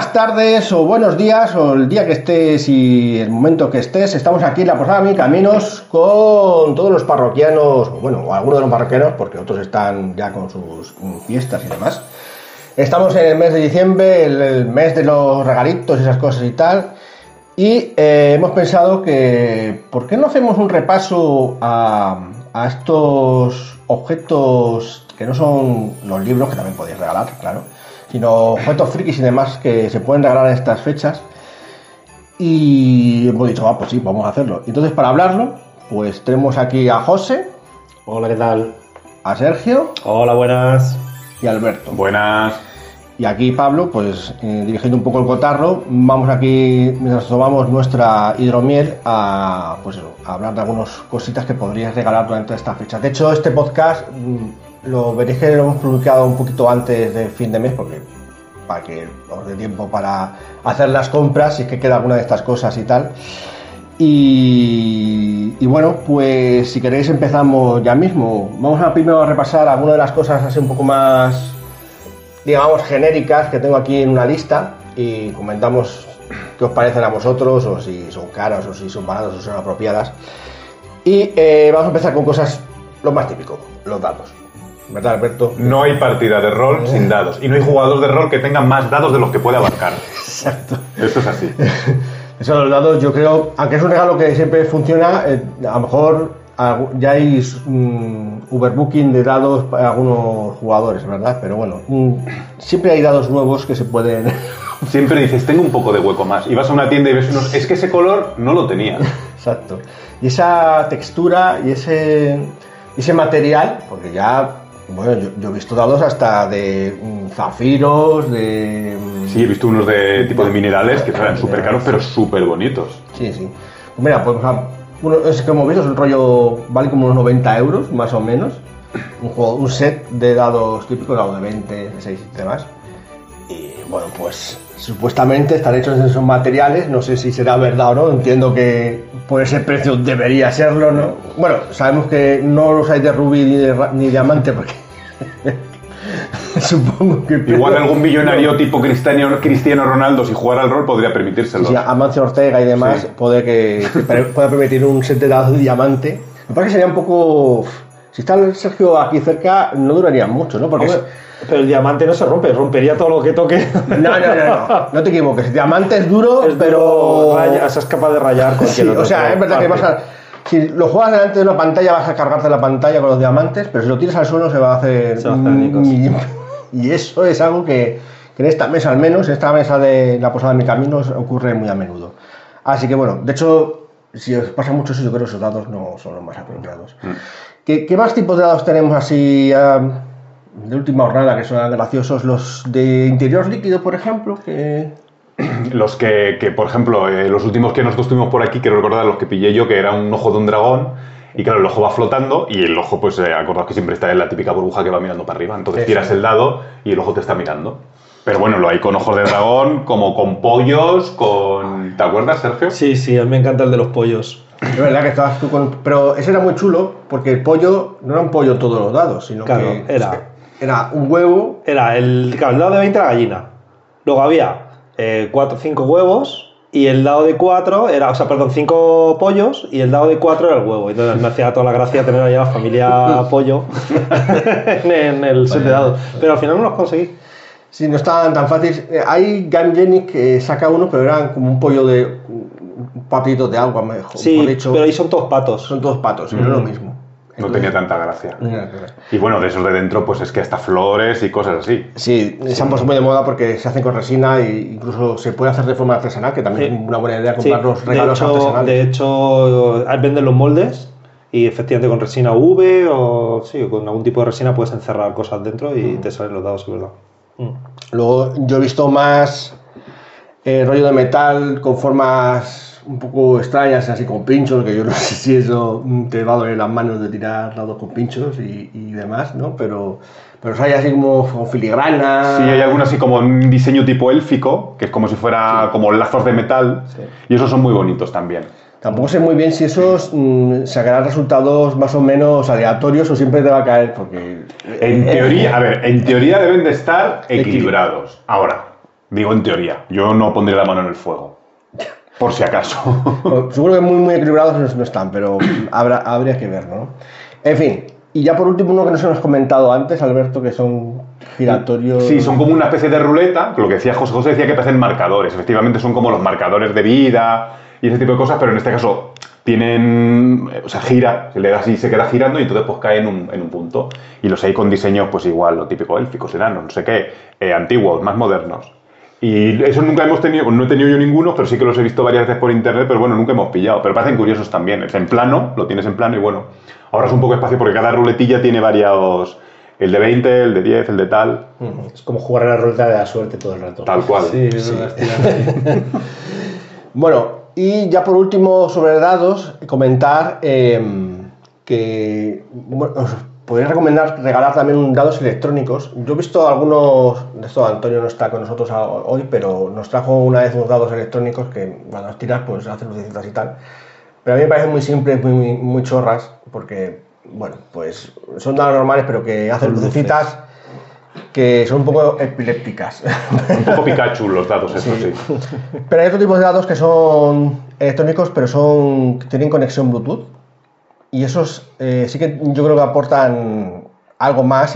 buenas tardes o buenos días o el día que estés y el momento que estés. Estamos aquí en la Posada Mi Caminos con todos los parroquianos, bueno, o algunos de los parroquianos, porque otros están ya con sus fiestas y demás. Estamos en el mes de diciembre, el mes de los regalitos y esas cosas y tal. Y hemos pensado que, ¿por qué no hacemos un repaso a estos objetos que no son los libros, que también podéis regalar, claro, sino objetos frikis y demás que se pueden regalar en estas fechas? Y hemos dicho, pues sí, vamos a hacerlo. Entonces, para hablarlo, pues tenemos aquí a José. Hola, ¿qué tal? A Sergio. Hola, buenas. Y a Alberto. Buenas. Y aquí Pablo, pues dirigiendo un poco el cotarro. Vamos aquí, mientras tomamos nuestra hidromiel, a hablar de algunas cositas que podrías regalar durante esta fecha. De hecho, este podcast lo veréis que lo hemos publicado un poquito antes del fin de mes, porque para que os dé tiempo para hacer las compras, si es que queda alguna de estas cosas y tal. Y bueno, pues si queréis empezamos ya mismo. Vamos a primero a repasar algunas de las cosas así un poco más, digamos, genéricas que tengo aquí en una lista y comentamos qué os parecen a vosotros, o si son caras, o si son baratas, o son apropiadas. Y vamos a empezar con cosas, lo más típico, los dados. ¿Verdad, Alberto? No hay partida de rol sin dados. Y no hay jugador de rol que tenga más dados de los que puede abarcar. Exacto. Esto es así. Eso de los dados, yo creo, aunque es un regalo que siempre funciona, a lo mejor ya hay overbooking de dados para algunos jugadores, ¿verdad? Pero bueno, siempre hay dados nuevos que se pueden... Siempre dices, tengo un poco de hueco más. Y vas a una tienda y ves unos... Es que ese color no lo tenía. Exacto. Y esa textura y ese material, porque ya... Bueno, yo he visto dados hasta de zafiros, de... Sí, he visto unos de tipo de minerales que eran súper caros, pero súper bonitos. Sí, sí. Pues mira, pues es que hemos visto, es un rollo, vale como unos 90 euros, más o menos. Un set de dados típicos, dado de 20, de 6 y demás. Y bueno, pues supuestamente están hechos en esos materiales, no sé si será verdad o no, entiendo que por ese precio debería serlo, ¿no? Bueno, sabemos que no los hay de rubí ni diamante, porque supongo que... Igual algún millonario tipo Cristiano Ronaldo, si jugara al rol, podría permitírselo. Sí, Amancio Ortega y demás, sí. Pueda permitir un set de dados de diamante. Me parece que sería un poco... Si está el Sergio aquí cerca, no duraría mucho, ¿no? Porque pero el diamante no se rompe, rompería todo lo que toque. No te equivoques, el diamante es duro, pero... Es capaz de rayar cualquier otro. O sea, es verdad que si lo juegas delante de una pantalla vas a cargarte la pantalla con los diamantes, pero si lo tiras al suelo se va a hacer... Y eso es algo que en esta mesa, al menos, esta mesa de la Posada Mi Caminos, ocurre muy a menudo. Así que bueno, de hecho, si os pasa mucho eso, yo creo que esos dados no son los más apropiados. ¿Qué más tipos de dados tenemos así de última jornada que son graciosos? Los de interior líquido, por ejemplo, que... Los que por ejemplo, los últimos que nosotros tuvimos por aquí, quiero recordar los que pillé yo, que era un ojo de un dragón, y claro, el ojo va flotando, y el ojo, pues acordaos que siempre está en la típica burbuja que va mirando para arriba, entonces tiras el dado y el ojo te está mirando. Pero bueno, lo hay con ojos de dragón, como con pollos, con... ¿Te acuerdas, Sergio? Sí, a mí me encanta el de los pollos. Es verdad que estabas tú con... Pero ese era muy chulo, porque el pollo no era un pollo todos los dados, sino claro, que era un huevo... Era el dado de 20 era gallina. Luego había 5 huevos, y el dado de 4 era... 5 pollos, y el dado de 4 era el huevo. Entonces me hacía toda la gracia tener ahí a la familia pollo en el set de dados. Pero al final no los conseguí. Sí, no estaban tan fáciles. Hay Game Genic que saca uno, pero eran como un pollo de... patitos de agua, mejor. Sí, pero ahí son todos patos. Son todos patos, no es lo mismo. No tenía tanta gracia. Y bueno, de esos de dentro, pues es que hasta flores y cosas así. Sí, se han puesto muy de moda porque se hacen con resina e incluso se puede hacer de forma artesanal, que también es una buena idea comprar los regalos artesanales. De hecho, venden los moldes y efectivamente con resina UV o con algún tipo de resina puedes encerrar cosas dentro y te salen los dados, es verdad. Luego yo he visto más rollo de metal con formas un poco extrañas, así con pinchos, que yo no sé si eso te va a doler las manos de tirar dados con pinchos y demás, ¿no? Pero hay así como con filigrana. Sí, hay algunos así como un diseño tipo élfico, que es como si fuera como lazos de metal, y esos son muy bonitos también. Tampoco sé muy bien si esos sacarán resultados más o menos aleatorios o siempre te va a caer, porque... En teoría, en teoría deben de estar equilibrados. Ahora, Digo en teoría. Yo no pondría la mano en el fuego. Por si acaso. Bueno, seguro que muy equilibrados no están, pero habría que ver, ¿no? En fin, y ya por último uno que nos hemos comentado antes, Alberto, que son giratorios... Sí, son como una especie de ruleta, lo que decía José decía que parecen marcadores, efectivamente son como los marcadores de vida y ese tipo de cosas, pero en este caso tienen, o sea, gira, se le da así, se queda girando y entonces pues cae en un punto. Y los hay con diseños pues igual, lo típico, élficos, enanos, no sé qué, antiguos, más modernos. Y eso nunca hemos tenido, no he tenido yo ninguno, pero sí que los he visto varias veces por internet, pero bueno, nunca hemos pillado. Pero parecen curiosos también, es en plano, lo tienes en plano y bueno, ahorras un poco de espacio porque cada ruletilla tiene varios, el de 20, el de 10, el de tal. Es como jugar a la ruleta de la suerte todo el rato. Tal cual. Sí, es verdad. Bueno, y ya por último sobre dados, comentar que bueno, os podría recomendar regalar también dados electrónicos. Yo he visto algunos, de esto Antonio no está con nosotros hoy, pero nos trajo una vez unos dados electrónicos que cuando los tiras pues hacen lucecitas y tal. Pero a mí me parecen muy simples, muy chorras, porque bueno, pues son dados normales pero que hacen lucecitas que son un poco epilépticas. Un poco Pikachu los dados, eso sí. Pero hay otro tipo de dados que son electrónicos, pero que tienen conexión Bluetooth. Y esos sí que yo creo que aportan algo más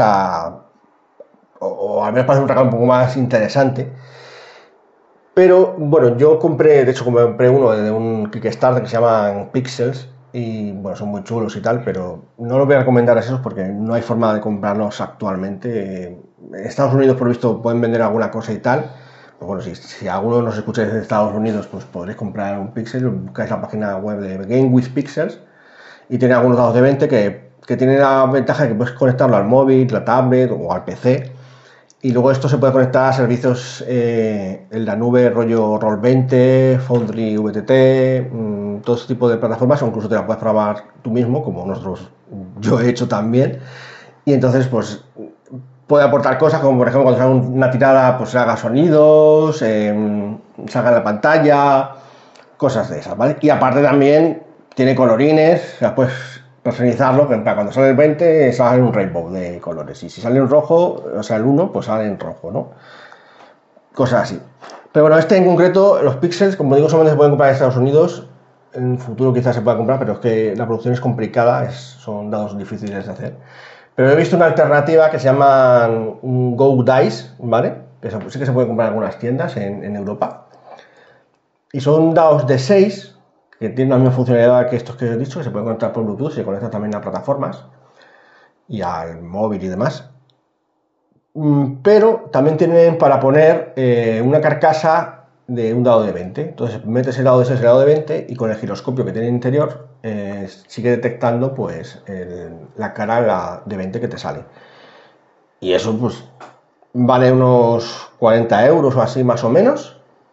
o al menos para hacer un regalo un poco más interesante. Pero bueno, yo compré uno de un Kickstarter que se llaman Pixels. Y bueno, son muy chulos y tal, pero no los voy a recomendar a esos porque no hay forma de comprarlos actualmente. En Estados Unidos, por lo visto, pueden vender alguna cosa y tal. Pues bueno, si alguno nos escucha desde Estados Unidos, pues podréis comprar un Pixel. Buscáis la página web de Game with Pixels y tiene algunos dados de 20 que tienen la ventaja de que puedes conectarlo al móvil, la tablet o al PC. Y luego esto se puede conectar a servicios en la nube, rollo Roll20, Foundry VTT, todo este tipo de plataformas, o incluso te la puedes programar tú mismo, como yo he hecho también. Y entonces, pues, puede aportar cosas como, por ejemplo, cuando salga una tirada, pues haga sonidos, salga en la pantalla, cosas de esas, ¿vale? Y aparte también tiene colorines, o sea, puedes personalizarlo, que cuando sale el 20 sale un rainbow de colores, y si sale en rojo, o sea el 1, pues sale en rojo, ¿no? Cosas así. Pero bueno, este en concreto, los Pixels, como digo, solamente se pueden comprar en Estados Unidos, en el futuro quizás se pueda comprar, pero es que la producción es complicada, son dados difíciles de hacer. Pero he visto una alternativa que se llama Go Dice, ¿vale? Que sí que se puede comprar en algunas tiendas en Europa. Y son dados de 6, que tienen la misma funcionalidad que estos que os he dicho, que se pueden conectar por Bluetooth, se conectan también a plataformas y al móvil y demás. Pero también tienen para poner una carcasa de un dado de 20. Entonces metes el dado de 6 y el dado de 20 y con el giroscopio que tiene interior sigue detectando pues la cara de 20 que te sale. Y eso pues vale unos 40 euros o así más o menos.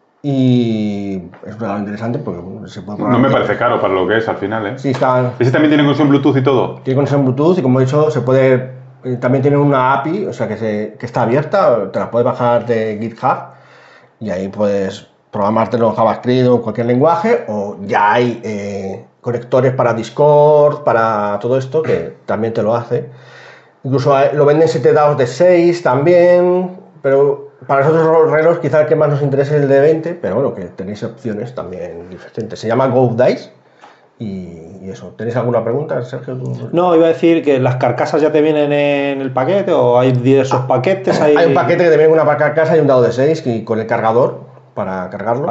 Y es un regalo interesante porque se puede probar. No me parece caro para lo que es al final, ¿eh? Sí, está. ¿Ese también tiene conexión Bluetooth y todo? Tiene conexión Bluetooth y como he dicho, se puede. También tiene una API, o sea que está abierta, te la puedes bajar de GitHub y ahí puedes programártelo en JavaScript o en cualquier lenguaje, o ya hay conectores para Discord, para todo esto, que también te lo hace. Incluso lo venden 7 dados de 6 también, pero para nosotros relojes quizá el que más nos interesa es el de 20, pero bueno, que tenéis opciones también diferentes. Se llama Go Dice y eso. ¿Tenéis alguna pregunta, Sergio? No, iba a decir que las carcasas ya te vienen en el paquete o hay diversos paquetes. Hay un paquete que te viene con una carcasa y un dado de 6 y con el cargador para cargarlo.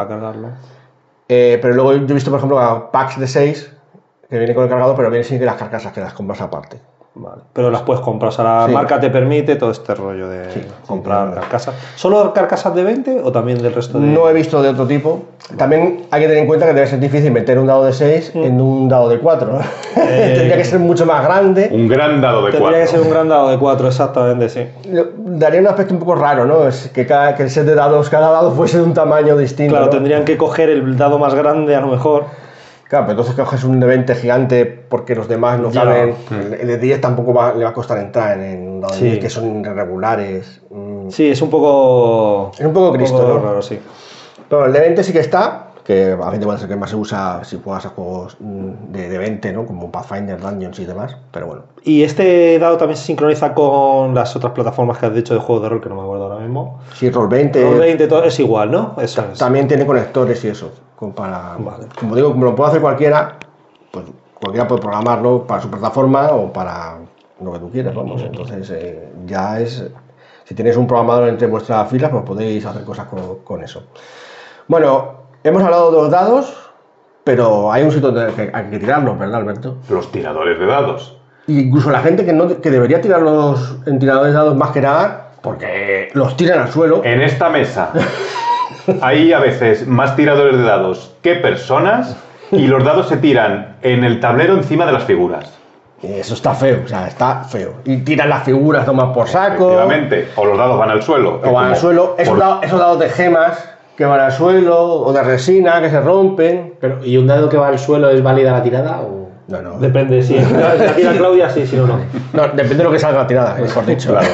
Pero luego yo he visto, por ejemplo, packs de 6 que viene con el cargador, pero viene sin que las carcasas, que las compras aparte. Vale. Pero las puedes comprar, o sea, la marca te permite todo este rollo de comprar carcasas. ¿Solo carcasas de 20 o también del resto de...? No he visto de otro tipo. También hay que tener en cuenta que debe ser difícil meter un dado de 6 en un dado de 4, ¿no? Tendría que ser mucho más grande. Un gran dado de 4. Tendría que ser un gran dado de 4, exactamente, sí. Daría un aspecto un poco raro, ¿no? Es que el set de dados, cada dado fuese de un tamaño distinto. Claro, ¿no? tendrían que coger el dado más grande a lo mejor. Claro, pero entonces coges un de 20 gigante porque los demás no caben. El de 10 tampoco le va a costar entrar en un dado de 10 que son irregulares. Sí, es un poco... Es un poco Cristo, ¿no? Raro, sí. Pero el de 20 sí que está, que a veces es el que más se usa si juegas a juegos de 20, ¿no? Como Pathfinder, Dungeons y demás, pero bueno. ¿Y este dado también se sincroniza con las otras plataformas que has dicho de juegos de rol, que no me acuerdo ahora mismo. Sí, Roll20. Roll20, todo es igual, ¿no? Eso es. También tiene conectores y eso. Como digo, como lo puede hacer cualquiera, pues cualquiera puede programarlo para su plataforma o para lo que tú quieras, vamos. Entonces, ya es. Si tenéis un programador entre vuestras filas, pues podéis hacer cosas con eso. Bueno, hemos hablado de los dados, pero hay un sitio donde hay que tirarlos, ¿verdad, Alberto? Los tiradores de dados. Incluso la gente que debería tirarlos en tiradores de dados más que nada, porque los tiran al suelo. En esta mesa hay a veces más tiradores de dados que personas y los dados se tiran en el tablero encima de las figuras. Eso está feo, o sea, está feo. Y tiran las figuras, toman por saco. Efectivamente. O los dados van al suelo. O van al suelo. Esos dados de gemas que van al suelo, o de resina que se rompen. Pero, ¿y un dado que va al suelo es válida la tirada? O... No. Depende, si la tira Claudia, sí, si no, no. No, depende de lo que salga la tirada, mejor dicho. Claro.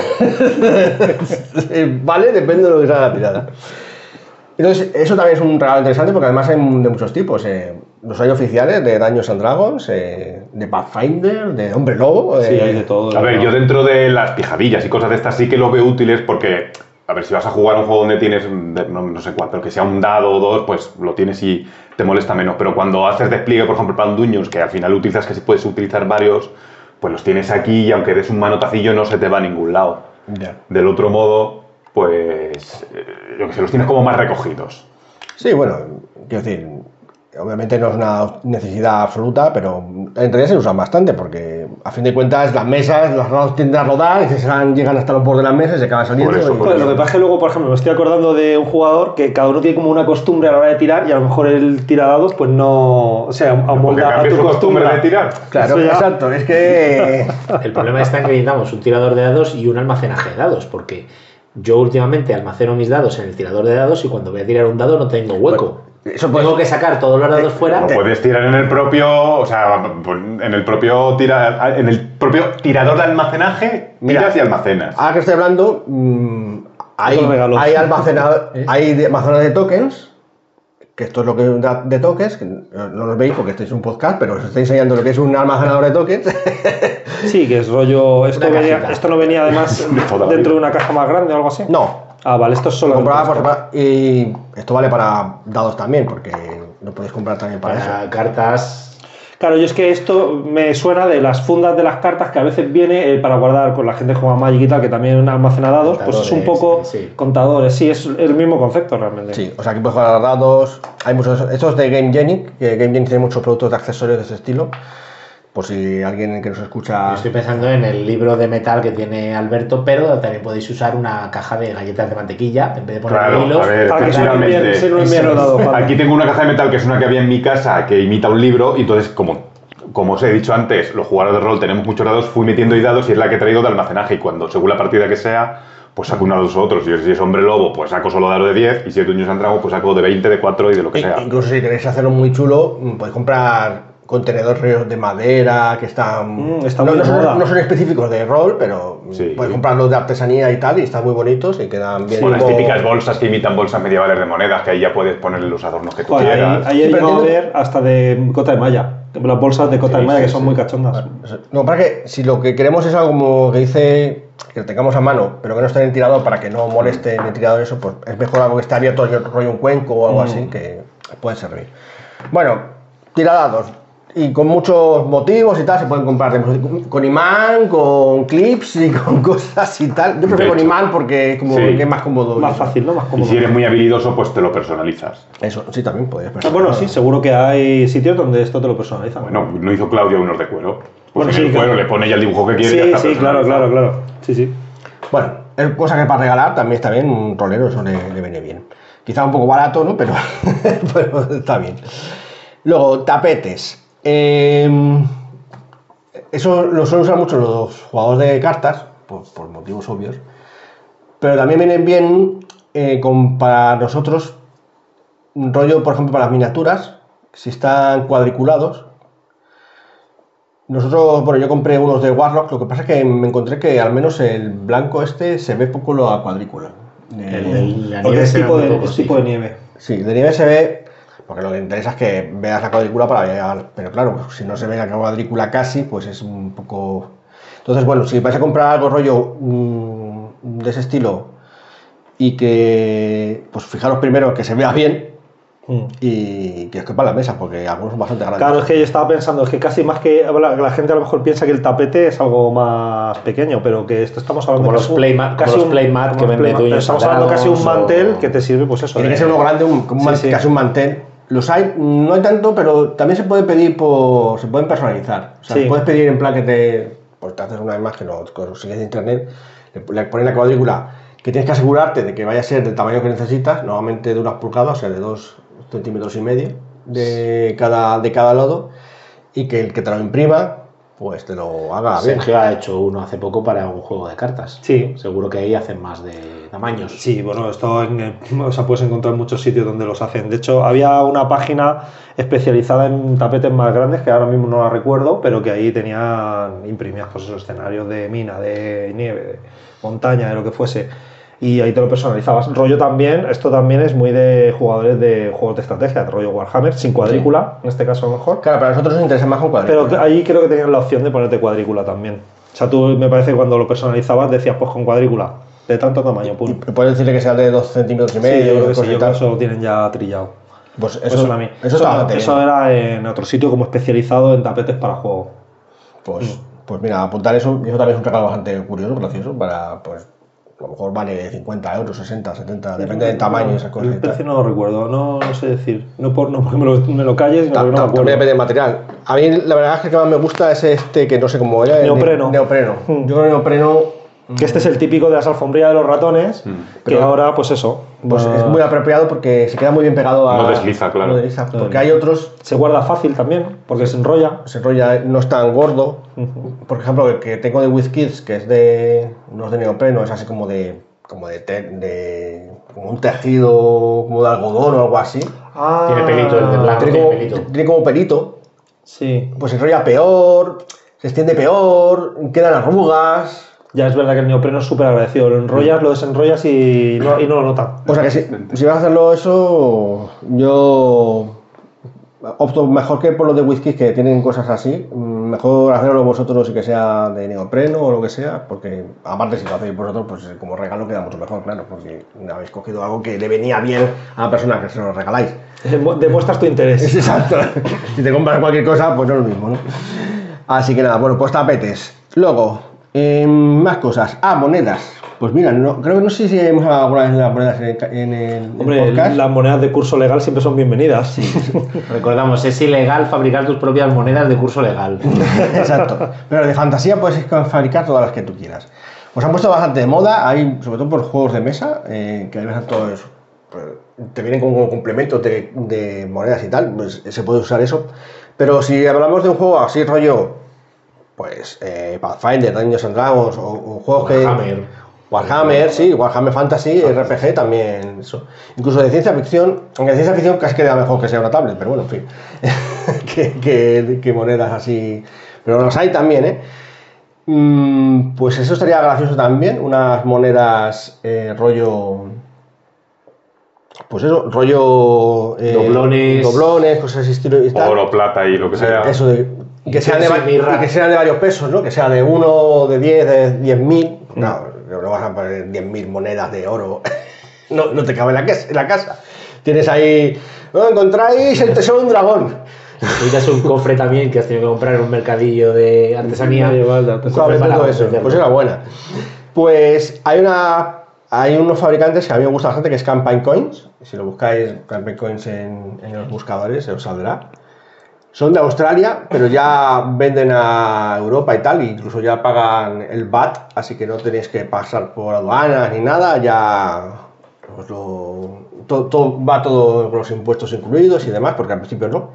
Vale, depende de lo que salga la tirada. Entonces, eso también es un regalo interesante porque además hay de muchos tipos. Los hay oficiales de Dungeons and Dragons, de Pathfinder, de Hombre Lobo. Sí, hay de todo. A ver, yo dentro de las pijadillas y cosas de estas sí que lo veo útiles porque, a ver, si vas a jugar un juego donde tienes, no sé cuál, pero que sea un dado o dos, pues lo tienes y te molesta menos. Pero cuando haces despliegue, por ejemplo, para un Dungeons, que al final utilizas que si puedes utilizar varios, pues los tienes aquí y aunque des un manotacillo no se te va a ningún lado. Ya. Del otro modo, pues, yo que sé, los tienes como más recogidos. Sí, bueno, quiero decir, obviamente no es una necesidad absoluta, pero en realidad se usan bastante porque a fin de cuentas las mesas, las dados tienden a rodar y llegan hasta los bordes de las mesas y se acaban saliendo. Por eso, y- por Joder, lo que pasa es que luego, por ejemplo, me estoy acordando de un jugador que cada uno tiene como una costumbre a la hora de tirar y a lo mejor el tira-dados pues no, o sea, Porque amolda a cambies tu su costumbre costumbre de tirar. Claro, Eso ya- exacto, es que... El problema está en que necesitamos un tirador de dados y un almacenaje de dados, porque yo últimamente almaceno mis dados en el tirador de dados y cuando voy a tirar un dado no tengo hueco. Eso puede- Tengo que sacar todos los dados fuera. Lo puedes tirar en el propio, o sea, en el propio tirador de almacenaje, Mira, tiras y almacenas. Ahora que estoy hablando, hay, Eso regalo. hay almacenadores de tokens, que esto es lo que es de tokens, que no los veis porque este es un podcast, pero os estoy enseñando lo que es un almacenador de tokens. Sí, que es rollo. cajita. Esto no venía además toda la dentro vida. de una caja más grande o algo así. No, Ah, vale, esto es solo. compraba por separado. Y esto vale para dados también, porque lo podéis comprar también para eso. Para cartas. Claro, yo es que esto me suena de las fundas de las cartas que a veces viene para guardar con la gente que juega Magic y tal, que también almacena dados, pues es un Contadores, poco sí. contadores, sí, es el mismo concepto realmente. Sí, o sea, aquí puedes jugar dados. Hay muchos. Estos de Game Genic, que Game Genic tiene muchos productos de accesorios de ese estilo. Por si alguien que nos escucha. Yo estoy pensando en el libro de metal que tiene Alberto, pero también podéis usar una caja de galletas de mantequilla en vez de poner Claro, hilos. a ver, Para que se lo envíen, efectivamente. se lo envíen los dados. Juan. Aquí tengo una caja de metal que es una que había en mi casa que imita un libro y entonces como os he dicho antes, los jugadores de rol tenemos muchos dados, fui metiendo ahí dados y es la que he traído de almacenaje y cuando, según la partida que sea, pues saco unos o otros. Y si es hombre lobo, pues saco solo dados de 10 y si es Dungeons and Dragons, pues saco de 20, de 4 y de lo que sea. Incluso si queréis hacerlo muy chulo, podéis comprar contenedores de madera que están. Está no, muy no de moda. son, no son específicos de rol, pero Sí. podéis comprarlos de artesanía y tal, y están muy bonitos y quedan bien. Con las como- típicas bolsas que imitan bolsas medievales de monedas, que ahí ya puedes ponerle los adornos que tú Joder, quieras. ahí he Sí, pero llegado a entiendo- ver hasta de cota de malla. Las bolsas de cota de malla que son muy cachondas. No, para que si lo que queremos es algo como que dice que lo tengamos a mano, pero que no esté en el tirador para que no moleste en el tirador eso, pues es mejor algo que esté abierto, rollo un cuenco o algo así, que puede servir. Bueno, tiradados. Y con muchos motivos y tal, se pueden comprar con imán, con clips y con cosas y tal. Yo prefiero De con hecho. imán porque es como Sí. que es más cómodo. Más fácil, ¿no? Más Y cómodo. si eres muy habilidoso, pues te lo personalizas. Eso, sí, también podrías Ah, bueno, sí, seguro que hay sitios donde esto te lo personalizan. Bueno, no hizo Claudia unos de cuero. Pues Bueno, en sí, el cuero claro. le pone ya el dibujo que quiere y ya sí, está sí, claro, personalizado. claro, claro. Sí, sí. Bueno, es cosa que para regalar también está bien, un rolero eso le viene bien. Quizá un poco barato, ¿no? Pero, pero está bien. Luego, tapetes. Eso lo suelen usar mucho los jugadores de cartas, por motivos obvios. Pero también vienen bien para nosotros, un rollo, por ejemplo, para las miniaturas, si están cuadriculados. Nosotros, bueno, yo compré unos de Warlock, lo que pasa es que me encontré que al menos el blanco este se ve poco la cuadrícula. La Porque nieve es se ve tipo, muy de, poco, es sí. tipo de nieve. Sí, de nieve se ve, porque lo que interesa es que veas la cuadrícula para ver, pero claro, pues, si no se ve la cuadrícula casi, pues es un poco... Entonces, bueno, si vais a comprar algo rollo de ese estilo y que, pues fijaros primero que se vea bien y que os quepa la mesa, porque algunos son bastante grandes. Claro, es que yo estaba pensando, es que casi más que la gente a lo mejor piensa que el tapete es algo más pequeño, pero que esto estamos hablando Como de los playmat que venden dueños estamos hablando casi un mantel o... que te sirve, pues eso. Tiene que ser uno grande, casi un mantel. Los hay, no hay tanto, pero también se puede pedir se pueden personalizar. O sea, Sí. puedes pedir en plan que te haces una imagen o consigues de internet, le pones la cuadrícula que tienes que asegurarte de que vaya a ser del tamaño que necesitas, normalmente de unas pulgadas, o sea, de 2,5 centímetros de cada lado, y que el que te lo imprima, pues te lo haga bien. Sergio ha hecho uno hace poco para un juego de cartas. Sí. Seguro que ahí hacen más de tamaños. Sí, bueno, esto puedes encontrar en muchos sitios donde los hacen. De hecho, había una página especializada en tapetes más grandes, que ahora mismo no la recuerdo, pero que ahí tenían imprimidas pues, esos escenarios de mina, de nieve, de montaña, de lo que fuese. Y ahí te lo personalizabas. Rollo también, esto también es muy de jugadores de juegos de estrategia, de rollo Warhammer, sin cuadrícula, en este caso a lo mejor. Claro, para nosotros nos interesa más con cuadrícula. Pero ahí creo que tenían la opción de ponerte cuadrícula también. O sea, tú me parece que cuando lo personalizabas decías pues con cuadrícula, de tanto tamaño, pum. Puedes decirle que sea de 2,5 centímetros y medio. Sí, yo creo que sí, cosas y yo creo tal. que eso lo tienen ya trillado. Pues Eso eso, a mí. eso está bastante bien. Eso era en otro sitio como especializado en tapetes para juego. Pues mira, apuntar eso, y eso también es un regalo bastante curioso, gracioso, para, pues, a lo mejor vale 50 euros, 60, 70, depende del tamaño y esas cosas. El precio no lo recuerdo, no sé decir. No porque me lo calles, sino porque no me También acuerdo. depende del material. A mí la verdad es que el que más me gusta es este, que no sé cómo era. Neopreno. Neopreno. Yo creo que neopreno... Que este es el típico de las alfombrillas de los ratones, que Pero- ahora, pues eso. Pues va- es muy apropiado porque se queda muy bien pegado a... No desliza, claro. No desliza, porque hay otros, Se guarda fácil también, porque se enrolla. se enrolla, no es tan gordo. Por ejemplo, el que tengo de WizKids, que es no es de neopreno, es así como como un tejido como de algodón o algo así. Tiene pelito, el de blanco tiene pelito. Tiene como pelito, Sí. pues se enrolla peor, se extiende peor, quedan arrugas. Ya es verdad que el neopreno es súper agradecido. Lo enrollas, lo desenrollas y no lo notas. O sea que si vas a hacerlo eso, yo opto mejor que por los de whisky que tienen cosas así, mejor hacerlo vosotros y que sea de neopreno o lo que sea, porque aparte si lo hacéis vosotros, pues como regalo queda mucho mejor, claro, porque habéis cogido algo que le venía bien a la persona que se lo regaláis. Demuestras tu interés. Exacto. Si te compras cualquier cosa, pues no es lo mismo, ¿no? Así que nada, bueno, pues tapetes. Luego, más cosas. Monedas. Pues mira, creo que no sé si hemos hablado alguna vez de las monedas en el Hombre, podcast. las monedas de curso legal siempre son bienvenidas. Recordamos, es ilegal fabricar tus propias monedas de curso legal. Exacto. Pero de fantasía puedes fabricar todas las que tú quieras. Pues han puesto bastante de moda, hay sobre todo por juegos de mesa, que hay veces todo eso. Pues, te vienen como complementos de monedas y tal, pues se puede usar eso. Pero si hablamos de un juego así rollo, pues Pathfinder, Dungeons and Dragons o juegos Warhammer, sí, Warhammer Fantasy, RPG también, eso. Incluso de ciencia ficción, aunque de ciencia ficción casi queda mejor que sea una tablet, pero bueno, en fin, que monedas así, pero los hay también, pues eso estaría gracioso también, unas monedas rollo, pues eso, rollo doblones, cosas así estilo y tal. Oro, plata y lo que sea. Eso que sean de varios pesos, ¿no? Que sea de 1, de 10, de 10.000. No vas a poner 10.000 monedas de oro. no te cabe en la casa. Tienes ahí. No, encontráis el tesoro de un dragón. Necesitas un cofre también que has tenido que comprar en un mercadillo de artesanía. Todo eso. Pues era buena. Pues hay unos fabricantes que a mí me gusta bastante, que es Campaign Coins. Si lo buscáis, Campaign Coins en los buscadores, se os saldrá. Son de Australia, pero ya venden a Europa y tal, e incluso ya pagan el VAT, así que no tenéis que pasar por aduanas ni nada, ya va todo con los impuestos incluidos y demás, porque al principio no.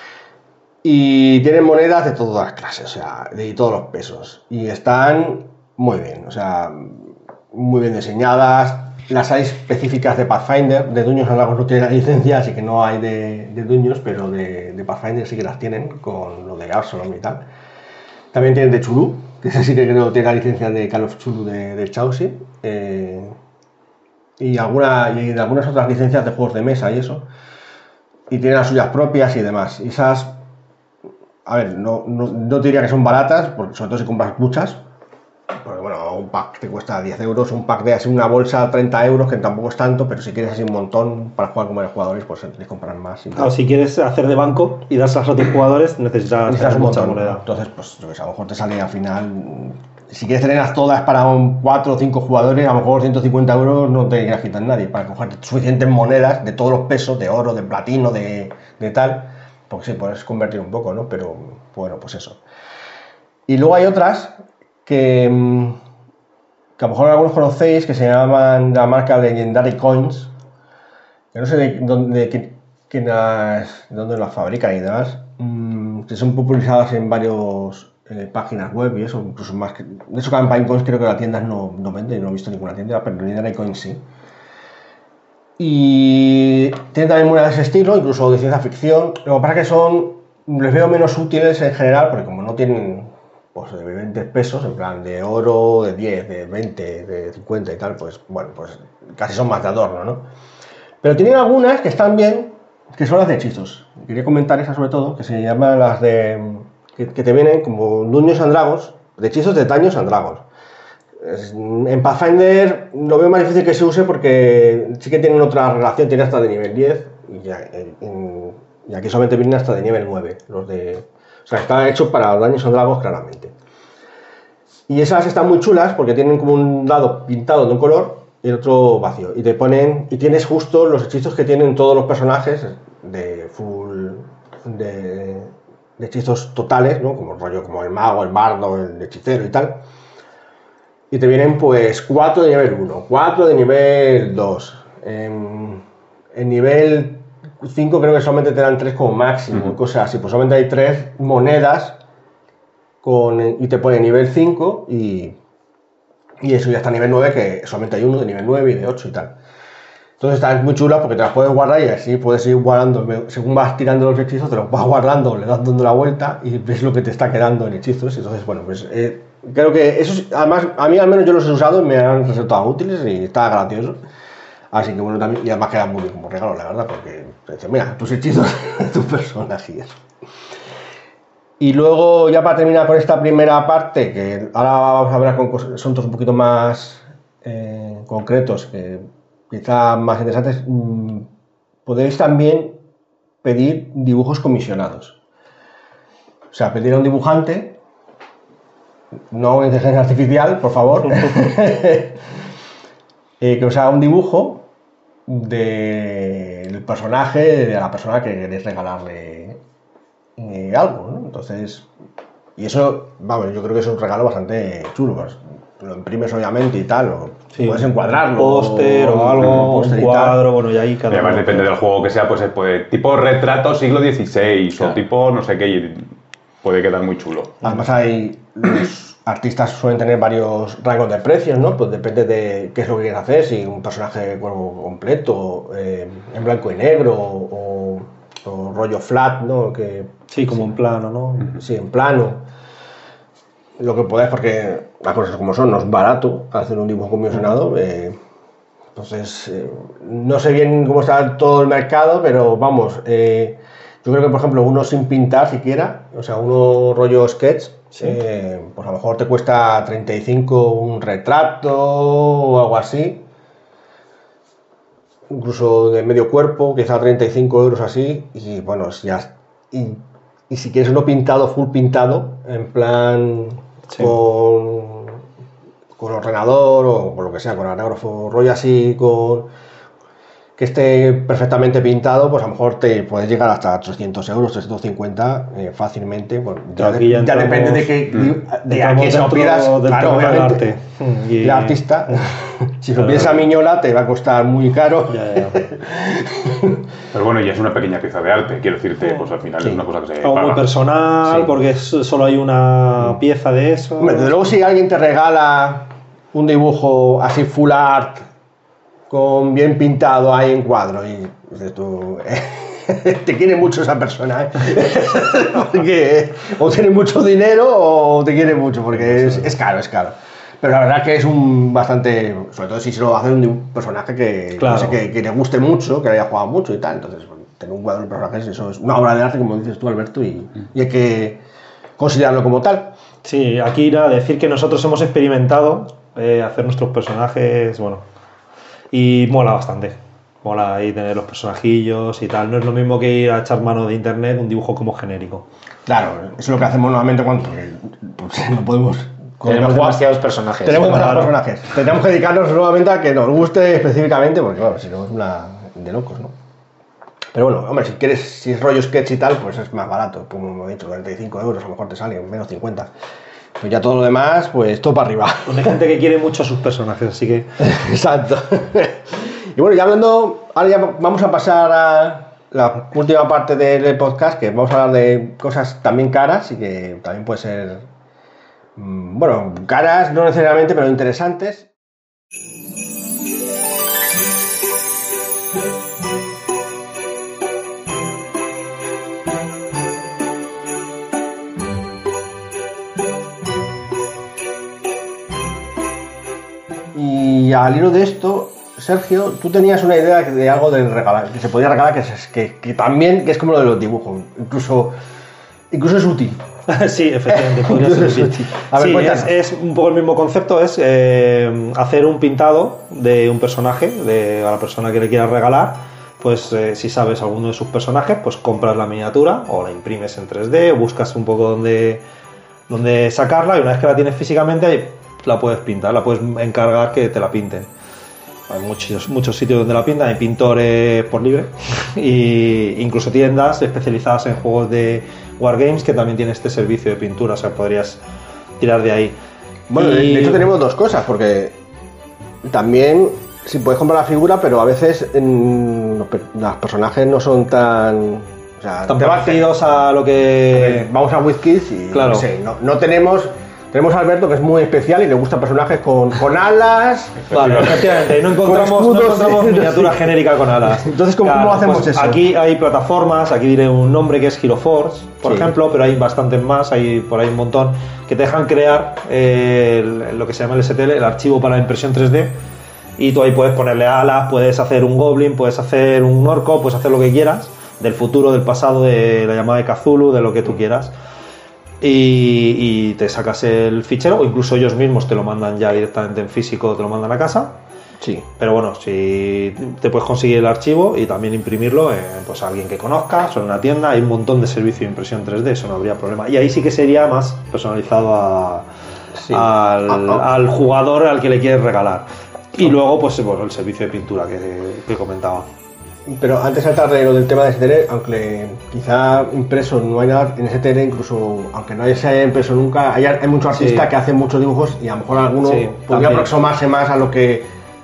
Y tienen monedas de todas las clases, o sea, de todos los pesos, y están muy bien, o sea, muy bien diseñadas. Las hay específicas de Pathfinder, de Dungeons and Dragons no tiene la licencia, así que no hay de Dungeons, pero de Pathfinder sí que las tienen, con lo de Absalom y tal. También tienen de Chulu, que ese sí que creo que tiene la licencia de Call of Chulu de Chausi, y de algunas otras licencias de juegos de mesa y eso. Y tienen las suyas propias y demás. Y esas, a ver, no te diría que son baratas, porque sobre todo si compras muchas. Porque bueno, un pack te cuesta 10 euros, un pack de así una bolsa 30 euros, que tampoco es tanto, pero si quieres así un montón para jugar con varios jugadores, pues tienes que comprar más. Claro, si quieres hacer de banco y darse a los otros jugadores, necesitas un mucha montón, moneda. ¿no? Entonces, pues yo que sé, a lo mejor te sale al final. Si quieres tenerlas todas para 4 o 5 jugadores, a lo mejor 150 euros no te quieras quitar nadie, para coger suficientes monedas de todos los pesos, de oro, de platino, de tal, porque sí, puedes convertir un poco, ¿no? Pero bueno, pues eso. Y luego hay otras que a lo mejor algunos conocéis, que se llaman la marca Legendary Coins, que no sé de dónde las fabrican y demás, que son popularizadas en varios páginas web y eso, incluso más que... De hecho, Campaign Coins creo que las tiendas no venden, no he visto ninguna tienda, pero Legendary Coins sí. Y tienen también monedas de ese estilo, incluso de ciencia ficción. Lo que pasa es que les veo menos útiles en general, porque como no tienen pues de 20 pesos, en plan de oro, de 10, de 20, de 50 y tal, pues bueno, pues casi son más de adorno, ¿no? Pero tienen algunas que están bien, que son las de hechizos. Quería comentar esas sobre todo, que se llaman las de... que te vienen como Dungeons and Dragons, de hechizos de Dungeons and Dragons. En Pathfinder lo veo más difícil que se use porque sí que tienen otra relación, tiene hasta de nivel 10 y aquí solamente vienen hasta de nivel 9. O sea, está hecho para Dungeons and Dragons claramente. Y esas están muy chulas porque tienen como un dado pintado de un color y el otro vacío. Y te ponen, y tienes justo los hechizos que tienen todos los personajes de hechizos totales, ¿no? Como el mago, el bardo, el hechicero y tal. Y te vienen pues 4 de nivel 1, 4 de nivel 2. En nivel 5 creo que solamente te dan 3 como máximo, cosas así. Pues solamente hay 3 monedas y te pone nivel 5 y eso ya está a nivel 9, que solamente hay uno de nivel 9 y de 8 y tal. Entonces están muy chulas porque te las puedes guardar y así puedes ir guardando, según vas tirando los hechizos, te los vas guardando, le das dando la vuelta y ves lo que te está quedando en hechizos. Entonces, bueno, pues creo que eso, además, a mí al menos yo los he usado y me han resultado útiles y está gracioso. Así que bueno, también, y además quedan muy bien como regalo, la verdad, porque te dicen, mira, tus hechizos de tu personaje y eso. Y luego, ya para terminar con esta primera parte, que ahora vamos a ver con asuntos un poquito más concretos, que quizá más interesantes, podéis también pedir dibujos comisionados. O sea, pedir a un dibujante, no una inteligencia artificial, por favor, que os haga un dibujo del personaje, de la persona que queréis regalarle algo, ¿no? Entonces, y eso, vamos, yo creo que es un regalo bastante chulo, pues, lo imprimes obviamente y tal, o sí, puedes encuadrarlo, póster o algo, un cuadro, bueno, y ahí cada además depende del juego que sea, pues tipo retrato siglo XVI, claro, o tipo no sé qué, puede quedar muy chulo. Además los artistas suelen tener varios rangos de precios, ¿no? Pues depende de qué es lo que quieres hacer, si un personaje de cuerpo completo, en blanco y negro, o rollo flat, ¿no? Sí, como en plano, ¿no? Sí, en plano. Lo que podáis, porque las cosas como son, no es barato hacer un dibujo comisionado. Entonces, no sé bien cómo está todo el mercado, pero vamos, yo creo que, por ejemplo, uno sin pintar siquiera, o sea, uno rollo sketch, ¿sí? Pues a lo mejor te cuesta 35 un retrato o algo así. Incluso de medio cuerpo, quizá 35 euros así, y bueno, y si quieres uno pintado, full pintado, en plan, sí, con ordenador o con lo que sea, con aerógrafo, rollo así, que esté perfectamente pintado, pues a lo mejor te puedes llegar hasta 300 euros, 350 fácilmente. Bueno, ya depende de a quién se lo pidas, claro, obviamente. El artista, si lo pides a Miñola te va a costar muy caro. Pero bueno, ya es una pequeña pieza de arte, quiero decirte, pues al final, sí, es una cosa que se algo paga. Muy personal, sí, porque solo hay una pieza de eso. Desde luego, si alguien te regala un dibujo así full art, con bien pintado ahí en cuadro, y dices tú, te quiere mucho esa persona, porque o tiene mucho dinero o te quiere mucho, porque es caro, es caro. Pero la verdad que es un bastante, sobre todo si se lo hace un personaje que, claro, no sé, que le guste mucho, que le haya jugado mucho y tal. Entonces, bueno, tener un cuadro de personajes, eso es una obra de arte, como dices tú, Alberto, y hay que considerarlo como tal. Sí, aquí nada, decir que nosotros hemos experimentado hacer nuestros personajes, bueno, y mola bastante. Mola ahí tener los personajillos y tal. No es lo mismo que ir a echar mano de internet un dibujo como genérico. Claro, eso es lo que hacemos normalmente cuando pues, no podemos. Tenemos demasiados personajes. Tenemos demasiados Claro. personajes. Tenemos que dedicarnos nuevamente a que nos guste específicamente, porque claro, si no es una de locos, ¿no? Pero bueno, hombre, si es rollo sketch y tal, pues es más barato, como he dicho, 45 euros, a lo mejor te sale, menos 50. Pues ya todo lo demás, pues todo para arriba. Pues hay gente que quiere mucho a sus personajes, así que Exacto. Y bueno, ya hablando, ahora ya vamos a pasar a la última parte del podcast, que vamos a hablar de cosas también caras y que también puede ser, bueno, caras no necesariamente, pero interesantes. Y al hilo de esto, Sergio, tú tenías una idea de algo de regalar, que se podía regalar, que también que es como lo de los dibujos, incluso es útil. sí, efectivamente, podría ser útil. A ver, Sí, cuéntanos. es un poco el mismo concepto, es hacer un pintado de un personaje, a la persona que le quieras regalar. Pues si sabes alguno de sus personajes, pues compras la miniatura o la imprimes en 3D o buscas un poco dónde sacarla, y una vez que la tienes físicamente la puedes pintar, la puedes encargar que te la pinten. Hay muchos sitios donde la pintan, hay pintores por libre y incluso tiendas especializadas en juegos de Wargames que también tienen este servicio de pintura, o sea, podrías tirar de ahí. Bueno, de hecho tenemos dos cosas, porque también si puedes comprar la figura, pero a veces los personajes no son tan... O sea, Están te vas- partidos a lo que... Vamos a WizKids y Claro. no sé, no tenemos a Alberto, que es muy especial y le gustan personajes con alas. Vale, efectivamente, no Con encontramos escudos, sí, miniatura sí. genérica con alas. Entonces, ¿cómo hacemos eso? Aquí hay plataformas, aquí diré un nombre que es Hero Force, por Sí. ejemplo, pero hay bastantes más, hay por ahí un montón, que te dejan crear lo que se llama el STL, el archivo para la impresión 3D, y tú ahí puedes ponerle alas, puedes hacer un goblin, puedes hacer un orco, puedes hacer lo que quieras, del futuro, del pasado, de la llamada de Cthulhu, de lo que tú quieras. Y te sacas el fichero, o incluso ellos mismos te lo mandan ya directamente en físico, te lo mandan a casa. Sí. Pero bueno, si te puedes conseguir el archivo y también imprimirlo pues a alguien que conozcas o en una tienda, hay un montón de servicio de impresión 3D, eso no habría problema. Y ahí sí que sería más personalizado Sí. al jugador al que le quieres regalar. Y luego, pues bueno, el servicio de pintura que comentaba. Pero antes de saltar de lo del tema de STL, aunque quizá impreso no hay nada en STL, incluso aunque no se haya impreso nunca, hay muchos artistas que hacen muchos dibujos y a lo mejor alguno Sí, podría también. aproximarse más a lo que...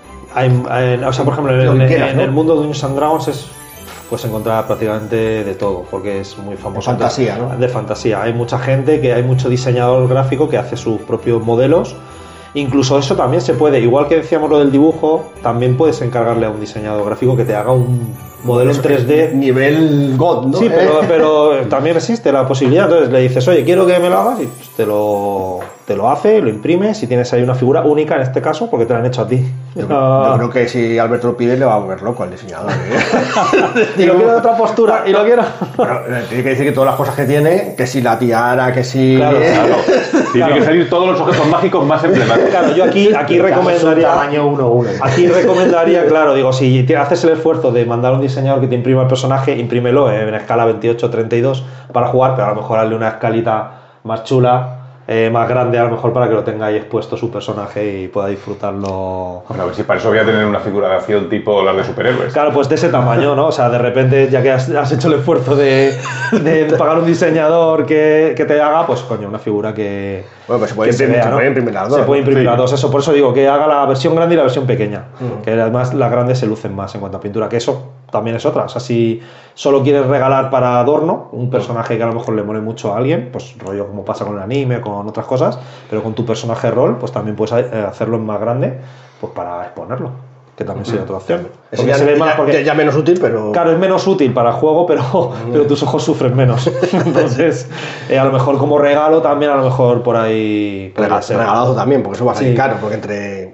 O sea, por ejemplo, Lo que quieras, en ¿no? el mundo de Dungeons and Dragons puedes encontrar prácticamente de todo, porque es muy famoso. De fantasía, ¿no? De fantasía. Hay mucha gente, hay mucho diseñador gráfico que hace sus propios modelos. Incluso eso también se puede, igual que decíamos lo del dibujo, también puedes encargarle a un diseñador gráfico que te haga un modelo en 3D. Nivel God, ¿no? Sí, pero también existe la posibilidad. Entonces le dices, oye, quiero que me lo hagas, y pues te lo hace, lo imprimes y tienes ahí una figura única en este caso porque te la han hecho a ti. Yo creo que si Alberto lo pide le va a volver loco al diseñador. Y lo quiero de otra postura, y lo quiero. Pero, tiene que decir que todas las cosas que tiene, que si la tiara, que si... Claro. Tiene que salir todos los objetos mágicos más emblemáticos. Claro, yo aquí recomendaría. Tamaño 1-1. Aquí recomendaría, claro, digo, si haces el esfuerzo de mandar a un diseñador que te imprima el personaje, imprímelo en escala 28-32 para jugar, pero a lo mejor darle una escalita más chula, más grande, a lo mejor para que lo tenga ahí expuesto su personaje y pueda disfrutarlo. Bueno, a ver si para eso voy a tener una figura de acción tipo las de superhéroes. Claro, pues de ese tamaño, ¿no? O sea, de repente, ya que has hecho el esfuerzo de pagar un diseñador que te haga, pues coño, una figura que. Bueno, pues se puede que imprimir, vea, se ¿no? puede imprimir las dos. Se puede imprimir Sí. las dos, eso. Por eso digo que haga la versión grande y la versión pequeña. Que además las grandes se lucen más en cuanto a pintura, que eso también es otra. O sea, si solo quieres regalar para adorno un personaje que a lo mejor le mole mucho a alguien, pues rollo como pasa con el anime, con otras cosas, pero con tu personaje rol, pues también puedes hacerlo en más grande, pues para exponerlo, que también sería otra opción. Eso Porque ya, se ve más porque ya menos útil, pero... claro, es menos útil para el juego, pero tus ojos sufren menos. Entonces, a lo mejor como regalo también, a lo mejor por ahí podría ser. Regalado también, porque eso va a salir Sí. caro, porque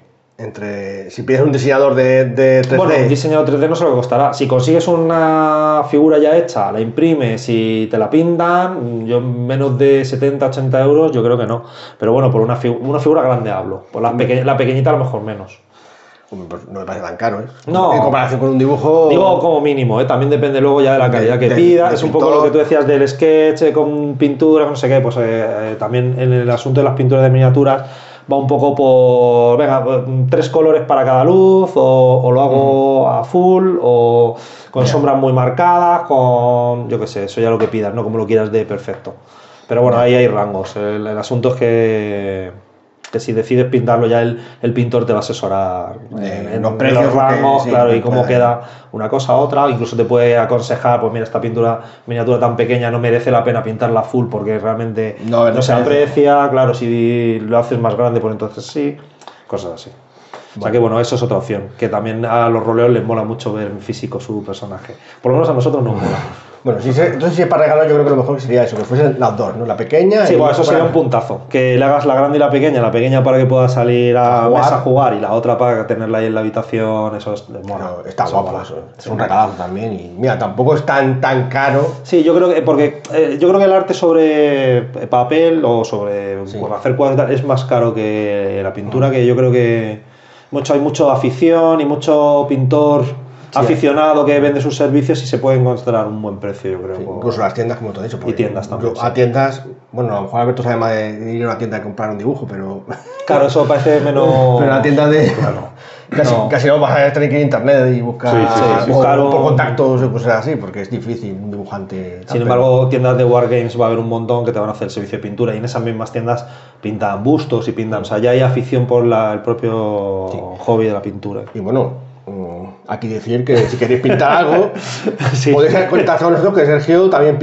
Si pides un diseñador de 3D... Bueno, un diseñador 3D no sé lo que costará. Si consigues una figura ya hecha, la imprimes y te la pintan, yo menos de 70, 80 euros, yo creo que no. Pero bueno, por una figura grande hablo. Por la pequeñita a lo mejor menos. Pues no me parece tan caro, ¿eh? No. En comparación con un dibujo... Digo como mínimo, ¿eh? También depende luego ya de la calidad que pidas. Es un poco lo que tú decías del sketch con pintura, no sé qué. Pues también en el asunto de las pinturas de miniaturas va un poco por, venga, 3 colores para cada luz, o lo hago a full, o con sombras muy marcadas, con, yo qué sé, eso ya lo que pidas, ¿no? Como lo quieras de perfecto. Pero bueno, ahí hay rangos. El asunto es que si decides pintarlo ya el pintor te va a asesorar en los rangos, claro, y cómo queda una cosa a otra. Incluso te puede aconsejar, pues mira, esta miniatura tan pequeña no merece la pena pintarla full porque realmente no se aprecia, claro, si lo haces más grande pues entonces sí, cosas así. O sea que bueno, eso es otra opción, que también a los roleos les mola mucho ver en físico su personaje. Por lo menos a nosotros nos mola. Bueno, entonces si es para regalar, yo creo que lo mejor sería eso, que fuesen las dos, ¿no? La pequeña... Sí, bueno, eso sería un puntazo. Que le hagas la grande y la pequeña para que pueda salir a mesa a jugar, y la otra para tenerla ahí en la habitación, eso es mola. Bueno, está guapo eso. Es un regalazo también y mira, tampoco es tan caro. Sí, yo creo que yo creo que el arte sobre papel o sobre hacer cuadros es más caro que la pintura, que yo creo que hay mucha afición y mucho pintor aficionado que vende sus servicios y se puede encontrar un buen precio, yo creo. Sí, incluso las tiendas, como te he dicho. Y tiendas también. A tiendas, bueno, a lo mejor Alberto sabe más de ir a una tienda a comprar un dibujo, pero... Claro, eso parece menos... Pero la tienda de... Claro. Casi no vas a tener que ir a internet y buscar, buscar por contactos o cosas así, porque es difícil un dibujante. Sin embargo, tiendas de Wargames va a haber un montón que te van a hacer el servicio de pintura, y en esas mismas tiendas pintan bustos y pintan, o sea, ya hay afición por el propio hobby de la pintura. Y bueno, aquí decir que si queréis pintar algo, podéis contactar con nosotros, que Sergio también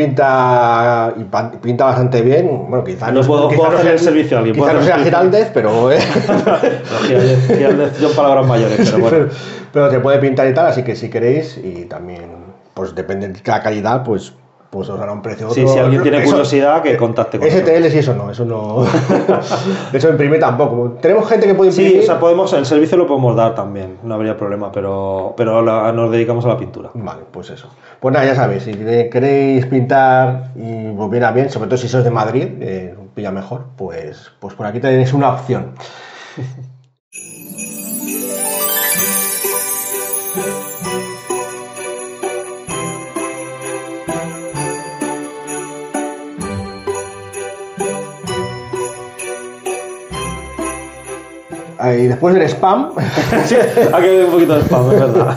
pinta bastante bien. Bueno, quizás no puedo hacer el servicio a alguien. Quizás no sea Giraldez, pero... Giraldez son palabras mayores, pero bueno. Pero te puede pintar y tal, así que si queréis, y también, pues depende de la calidad, pues os dará un precio. Sí, si alguien tiene curiosidad, que contacte con STL sí, eso no. De hecho, imprimir tampoco. Tenemos gente que puede imprimir. Sí, o sea, el servicio lo podemos dar también, no habría problema, pero nos dedicamos a la pintura. Vale, pues eso. Pues nada, ya sabéis, si queréis pintar y os viera bien, sobre todo si sois de Madrid, pilla mejor, pues por aquí tenéis una opción. Y después del spam. Sí, aquí hay un poquito de spam, es verdad.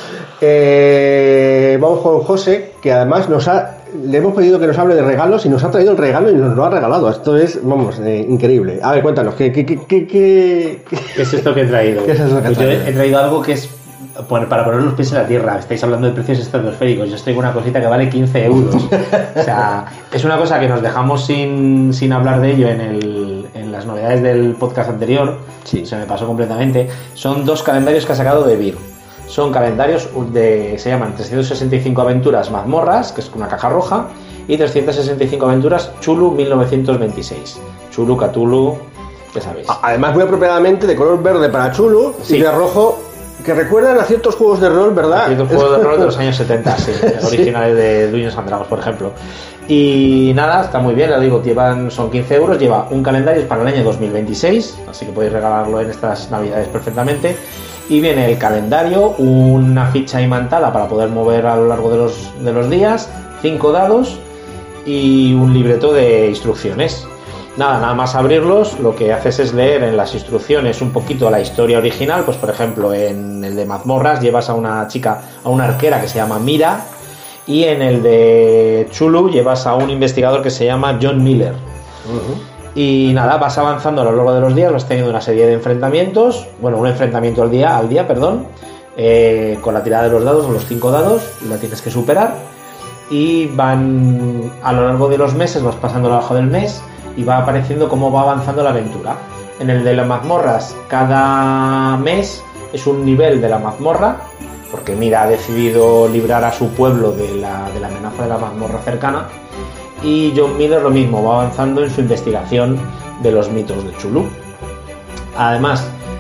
Vamos con José, que además le hemos pedido que nos hable de regalos y nos ha traído el regalo y nos lo ha regalado. Esto es, increíble. A ver, cuéntanos, ¿qué es esto que he traído? ¿Qué es eso que pues yo he traído algo que es para poner los pies en la tierra. Estáis hablando de precios estratosféricos. Yo os traigo una cosita que vale 15 euros. O sea, es una cosa que nos dejamos sin hablar de ello en las novedades del podcast anterior. Sí. Se me pasó completamente. Son 2 calendarios que ha sacado de Beer. Son calendarios se llaman 365 aventuras mazmorras, que es una caja roja, y 365 aventuras Chulu 1926. Chulu, Cthulhu, ya sabéis. Además, muy apropiadamente de color verde para Chulu y de rojo, que recuerdan a ciertos juegos de rol, ¿verdad? A ciertos juegos de rol de los años 70, sí, originales de Dungeons & Dragons, por ejemplo. Y nada, está muy bien, ya digo, son 15 euros, lleva un calendario para el año 2026, así que podéis regalarlo en estas navidades perfectamente. Y viene el calendario, una ficha imantada para poder mover a lo largo de los días, 5 dados y un libreto de instrucciones. Nada más abrirlos, lo que haces es leer en las instrucciones un poquito la historia original. Pues por ejemplo, en el de mazmorras llevas a una chica, a una arquera que se llama Mira, y en el de Chulu llevas a un investigador que se llama John Miller. Y nada, vas avanzando a lo largo de los días, vas teniendo una serie de enfrentamientos, un enfrentamiento al día, con la tirada de los dados, los 5 dados, la tienes que superar, y van a lo largo de los meses, vas pasando abajo del mes y va apareciendo cómo va avanzando la aventura. En el de las mazmorras, cada mes es un nivel de la mazmorra, porque Mira ha decidido librar a su pueblo de la amenaza de la mazmorra cercana. Y John Miller lo mismo, va avanzando en su investigación de los mitos de Chulu. Además,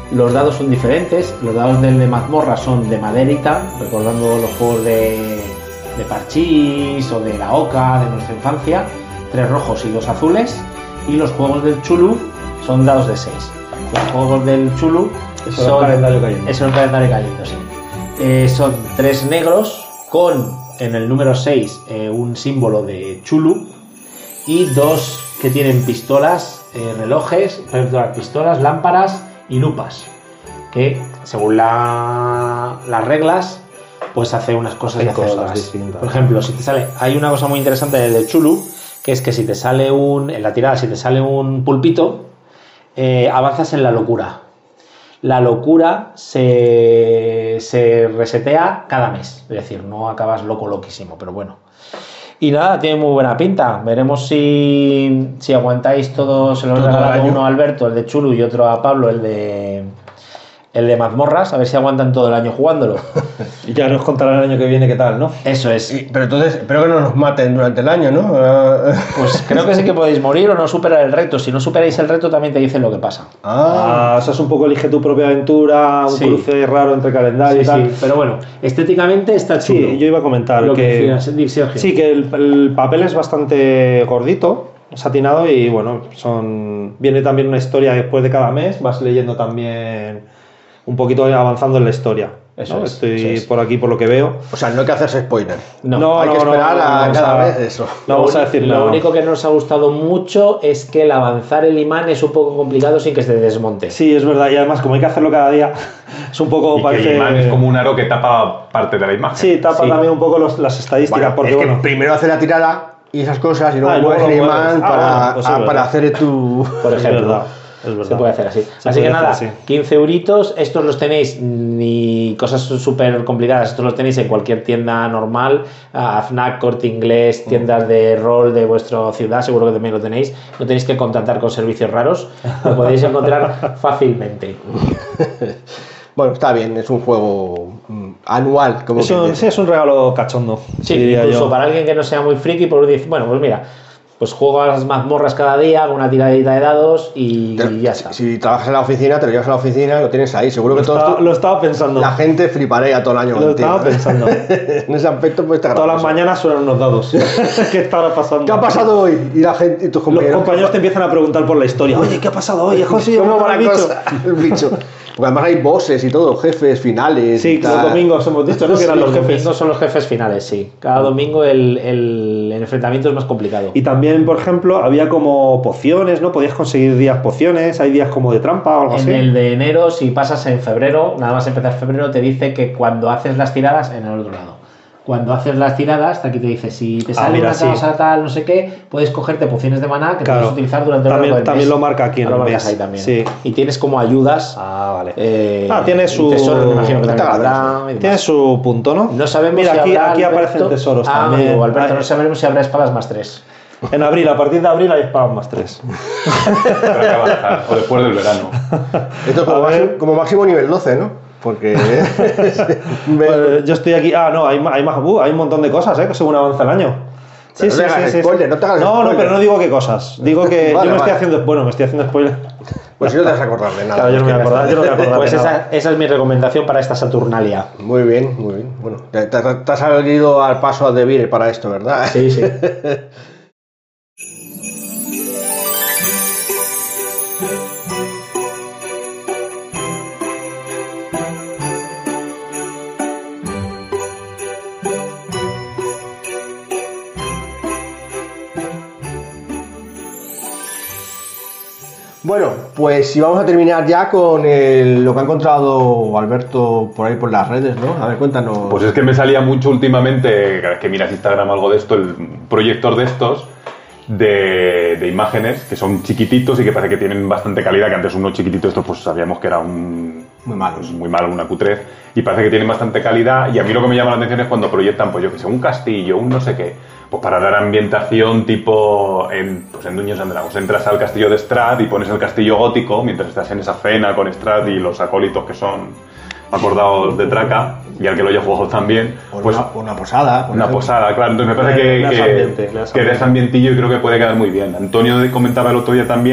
Los dados son diferentes, los dados del de mazmorra son de maderita, recordando los juegos de Parchís o de la Oca de nuestra infancia, 3 rojos y 2 azules, y los juegos del Chulu son dados de 6. Los juegos del Chulu son el calendario cayendo. Eso es el calendario cayendo, sí. Son 3 negros con en el número 6 un símbolo de Chulu y 2 que tienen pistolas, relojes, pistolas, lámparas y lupas, que según las reglas pues hace unas cosas y hace otras distintas. Por ejemplo, si te sale, hay una cosa muy interesante de Chulu, que es que si te sale en la tirada, si te sale un pulpito, avanzas en la locura. La locura se resetea cada mes, es decir, no acabas loquísimo, pero bueno. Y nada, tiene muy buena pinta. Veremos si aguantáis todos. Se lo he regalado uno a Alberto, el de Chulu, y otro a Pablo, el de mazmorras, a ver si aguantan todo el año jugándolo. Y ya nos contarán el año que viene qué tal, ¿no? Eso es. Pero entonces, espero que no nos maten durante el año, ¿no? Pues creo que sí que podéis morir o no superar el reto. Si no superáis el reto, también te dicen lo que pasa. Eso es un poco elige tu propia aventura, un cruce raro entre calendario y tal. Sí, pero bueno, estéticamente está chulo. Sí, yo iba a comentar lo que el papel es bastante gordito, satinado, y bueno, viene también una historia después de cada mes, vas leyendo también un poquito avanzando en la historia. Eso ¿no? es, Estoy por aquí por lo que veo. O sea, no hay que hacerse spoiler. No, hay que esperar a cada vez eso. No vamos a decir nada. Lo único que nos ha gustado mucho es que el avanzar el imán es un poco complicado sin que se desmonte. Sí, es verdad, y además como hay que hacerlo cada día, es un poco... Y que el imán es como un aro que tapa parte de la imagen. Sí, tapa también un poco las estadísticas. Bueno, porque es que primero hacer la tirada y esas cosas y luego luego mueves el lo imán mueves. para hacer tu... Por ejemplo. Es verdad. Se puede hacer así. Así que nada, 15 euritos. Estos los tenéis, ni cosas súper complicadas, estos los tenéis en cualquier tienda normal, Fnac, Corte Inglés, tiendas de rol de vuestra ciudad, seguro que también lo tenéis. No tenéis que contactar con servicios raros, lo podéis encontrar fácilmente. Bueno, está bien, es un juego anual. Como sí, es un regalo cachondo. Sí, incluso para alguien que no sea muy friki, pues dice, bueno, pues mira, pues juego a las mazmorras cada día, hago una tiradita de dados y ya está. Si trabajas en la oficina, te lo llevas a la oficina y lo tienes ahí. Seguro que lo estaba pensando. La gente fliparía todo el año. Lo estaba pensando. En ese aspecto, pues todas las mañanas suenan unos dados. ¿Qué estará pasando? ¿Qué ha pasado hoy? Y la gente, y tus compañeros. Los compañeros te empiezan a preguntar por la historia. Oye, ¿qué ha pasado hoy? José, ¿cómo va la cosa? El bicho. Porque además hay bosses y todo, jefes finales. Sí, los domingos hemos dicho, ¿no? Que eran los jefes. Los domingos son los jefes finales, sí. Cada domingo el enfrentamiento es más complicado. Y también, por ejemplo, había como pociones, ¿no? Podías conseguir días pociones, hay días como de trampa o algo así. En el de enero, si pasas en febrero, nada más empezar febrero, te dice que cuando haces las tiradas, en el otro lado. Cuando haces las tiradas, aquí te dice, si te sale una cosa tal, no sé qué, puedes cogerte pociones de maná que puedes utilizar durante el mes. También lo marca aquí en el mes. Ahí también. Sí. Y tienes como ayudas. Vale. Tiene su tesoro, me imagino que también habrá. Tiene su punto, ¿no? No sabemos Mira, si habrá aquí aparecen tesoros también. Amigo, Alberto, no sabemos si habrá espadas más 3. En abril, a partir de abril hay espadas más 3. O después del verano. Esto es como máximo nivel 12, ¿no? Porque pues yo estoy aquí. No, hay un montón de cosas, que según avanza el año. Sí, no te hagas spoiler, no te hagas spoiler. No, pero no digo qué cosas. Digo que vale, me estoy haciendo spoiler. Pues si no te vas a acordar de nada. Claro, yo no me voy a acordar. Pues esa es mi recomendación para esta Saturnalia. Muy bien, muy bien. Bueno, te has salido al paso de Vire para esto, ¿verdad? Sí, sí. Bueno, pues si vamos a terminar ya con lo que ha encontrado Alberto por ahí por las redes, ¿no? A ver, cuéntanos. Pues es que me salía mucho últimamente, cada vez que miras Instagram o algo de esto, el proyector de estos de imágenes que son chiquititos y que parece que tienen bastante calidad, que antes unos chiquititos estos pues sabíamos que era muy malo, una cutrez, y parece que tienen bastante calidad. Y a mí lo que me llama la atención es cuando proyectan, pues yo que sé, un castillo, un no sé qué, pues para dar ambientación tipo en Dungeons and Dragons. Entras al castillo de Strahd y pones el castillo gótico mientras estás en esa cena con Strahd y los acólitos que son acordados de Traca, y al que lo haya jugado también, pues una posada. Una posada, claro. Entonces me parece que de ese ambientillo y creo que puede quedar muy bien. Antonio comentaba el otro día también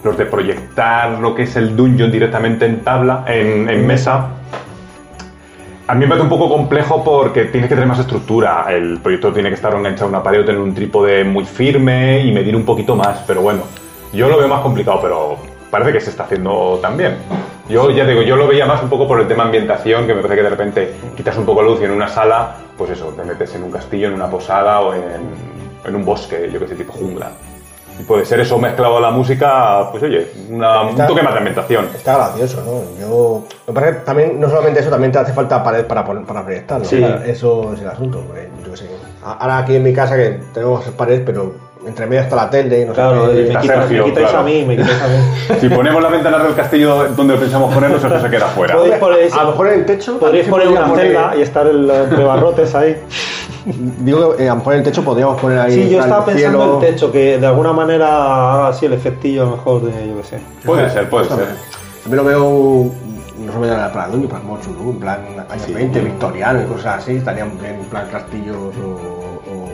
los de proyectar lo que es el dungeon directamente en tabla, en mesa, a mí me parece un poco complejo porque tienes que tener más estructura. El proyector tiene que estar enganchado a una pared o tener un trípode muy firme y medir un poquito más, pero bueno, yo lo veo más complicado, pero parece que se está haciendo también. Yo ya digo, yo lo veía más un poco por el tema ambientación, que me parece que de repente quitas un poco la luz y en una sala, pues eso, te metes en un castillo, en una posada o en un bosque, yo que sé, tipo jungla. Y puede ser eso mezclado a la música, pues oye, un toque más de ambientación. Está gracioso, ¿no? Me parece que también, no solamente eso, también te hace falta pared para proyectar, ¿no? Sí. Claro, eso es el asunto, porque yo qué sé. Ahora aquí en mi casa que tenemos pared, pero entre medio está la tele, no Claro, sé qué. Está me Sergio, quitáis claro. a mí, me quitáis a mí. Si ponemos la ventana del castillo donde pensamos ponernos, esto se queda fuera. Podéis poner- A lo mejor en el techo. Podríais sí poner una podríamos celda y estar entre barrotes ahí. Digo que a lo mejor en el techo podríamos poner ahí. Sí, yo tal, estaba pensando cielo. en el techo, que de alguna manera haga así el efectillo a lo mejor de, yo qué sé. Puede ser, puede ser. También lo veo, no se me da para dónde, para mucho, ¿no? En plan años Sí. 20, victoriano y cosas así, estarían bien en plan castillos o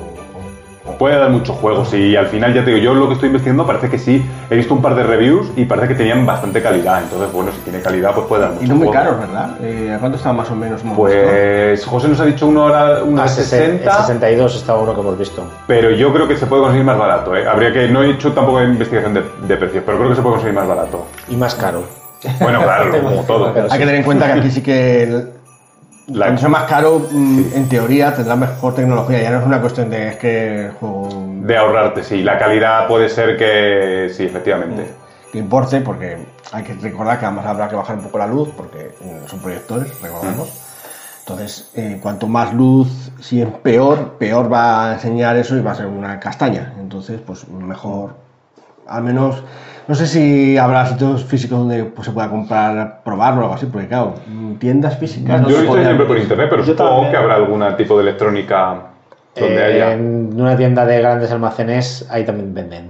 Puede dar muchos juegos y al final, ya te digo, yo lo que estoy investigando parece que sí, he visto un par de reviews y parece que tenían bastante calidad, entonces bueno, si tiene calidad pues puede dar mucho y no muy juego. caros, ¿verdad? ¿A cuánto está más o menos? Pues José nos ha dicho uno de 60, 62 está uno que hemos visto. pero yo creo que se puede conseguir más barato, ¿eh? Habría que, no he hecho tampoco investigación de precios, pero creo que se puede conseguir más barato. Y más caro. Bueno, claro, como todo. Pero Hay sí. que tener en cuenta que aquí sí que cuando sea más caro, en teoría tendrá mejor tecnología, ya no es una cuestión de es que el juego De ahorrarte, sí, la calidad puede ser que sí, efectivamente. que importe, porque hay que recordar que además habrá que bajar un poco la luz, porque son proyectores, recordamos. Entonces, cuanto más luz, si es peor va a enseñar eso y va a ser una castaña. Entonces, pues mejor, al menos, no sé si habrá sitios físicos donde pues, se pueda comprar, probarlo o algo así, porque claro, tiendas físicas no Yo he se visto podrían- siempre por internet, pero Yo supongo también. que habrá algún tipo de electrónica donde haya. En una tienda de grandes almacenes ahí también venden.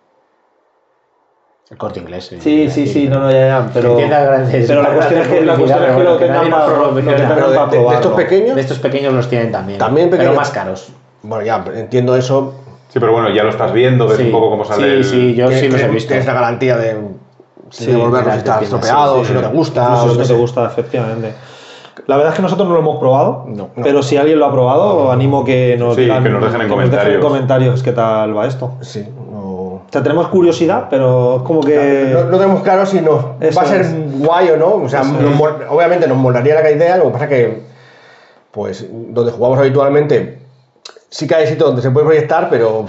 El Corte Inglés. Sí, no, ya, pero... Tiendas grandes. Pero la cuestión es que lo tengan para Pero de probarlo. estos pequeños, De estos pequeños los tienen también. También pero pequeños. más caros. bueno, ya entiendo eso. Sí, pero bueno, ya lo estás viendo, ves Sí. un poco cómo sale Sí, yo que- sí los que he visto. Tienes la garantía de Sí, devolverlo de si está la tienda, estropeado, sí, si no te gusta. Incluso o si lo no que te sea. gusta, efectivamente. La verdad es que nosotros no lo hemos probado, No. pero si alguien lo ha probado, animo que nos Sí, digan, que nos dejen en que nos dejen en comentarios. comentarios qué tal va esto. Sí, no. O sea, tenemos curiosidad, pero es como que... No tenemos claro si Eso va a ser es. guay o no. O sea, Eso nos es. obviamente nos molaría la idea, lo que pasa que, pues, donde jugamos habitualmente, sí que hay sitios donde se puede proyectar, pero